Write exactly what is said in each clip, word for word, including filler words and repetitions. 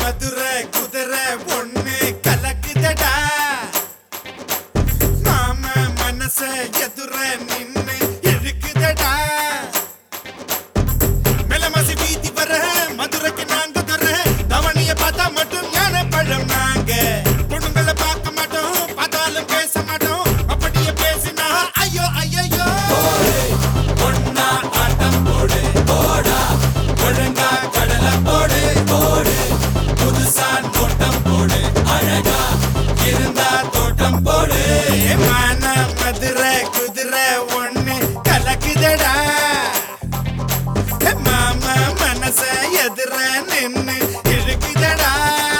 மதுரை குதிரை ஒண்ணு கலக்குதடா மாம மனச எதுர நின்னு இழுக்குதடா மெலமசி வீதி வர மதுரைக்கு நாங்க தர தவணிய பார்த்தா மட்டும் ஞான பழம் நாங்க பொண்ணுங்களை பார்க்க மாட்டோம் பார்த்தாலும் பேச மாட்டோம் அப்படியே பேசினா ஐயோ ஐயோ பொண்ணா ஆட்டம் போடு போடா ஒழுங்கா கடலை போடு போடு புதுசா தோட்டம் போடு அழகா இருந்தா தோட்டம் போடு மான மதுரை குதிரை ஒண்ணு கலக்குதடா மாமா மனச எதிர நின்னு இழுக்குதடா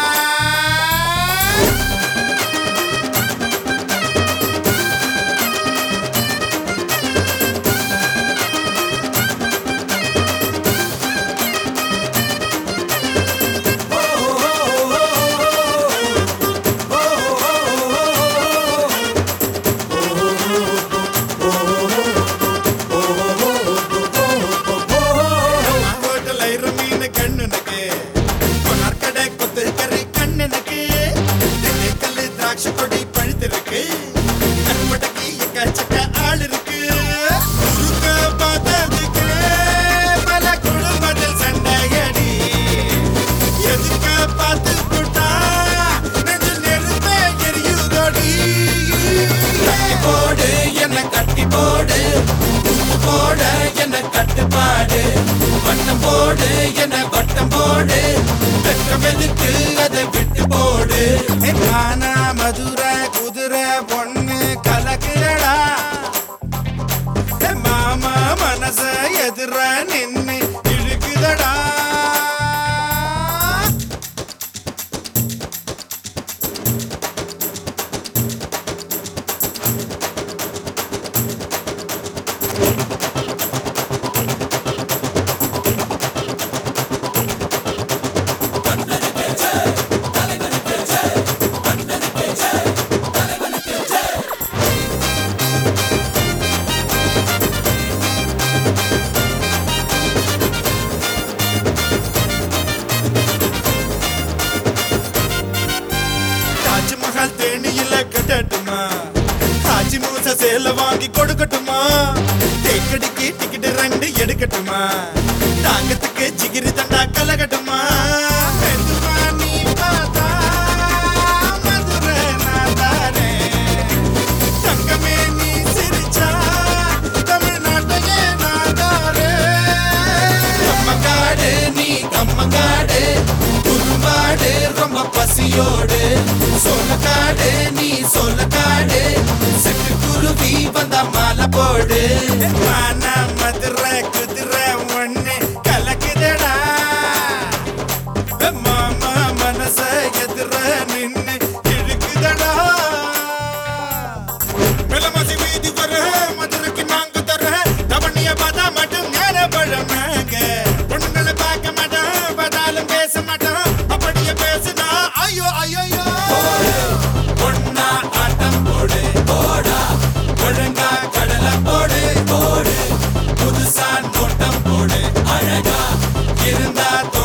கட்டுப்பாடு வட்டம் போடு என்ன வட்டம் போடு வெட்டமெதுக்கு அதை விட்டு போடு மானா மதுரை குதிரை பொண்ணு கலக்குறடா மாமா மனச எதிர நின்னு இழுக்குதடா தேனியில கட்டட்டுமா காட்சி மூச சேல வாங்கி கொடுக்கட்டுமா தேக்கடிக்கு டிக்கெட் ரெண்டு எடுக்கட்டுமா தாங்கத்துக்கு ஜிகிரி தண்டா கலகட்டுமா நீ பார்த்தா மதுரை நாதாரே தங்கமே நீ சிரிச்சா தமிழ்நாட்டையே நாதாரே கம்மங்காடு நீ கம்மங்காடு குறும்பாடு ரொம்ப பசியோடு சோளக்காடு நீ சோளக்காடு செட்டு குருவி வந்தா மாலை போடு மானா மதுரை குதிரை ஒண்ணு கலக்குதடா மாமா மனச எதிர நின்னு இழுக்குதடா மெலமசி வீதி வர மதுரைக்கு நாங்க தர தவணிய பார்த்தா மட்டும் ஞான பழம் நாங்க பொண்ணுங்களை பார்க்க மாட்டோம் பார்த்தாலும் பேச மாட்டோம் அப்படியே பேசுனா ஐயோ ஐயோ பொண்ணா ஆட்டம் போடு போடா ஒழுங்கா கடலை போடு போடு புதுசா தோட்டம் போடு அழகா இருந்தா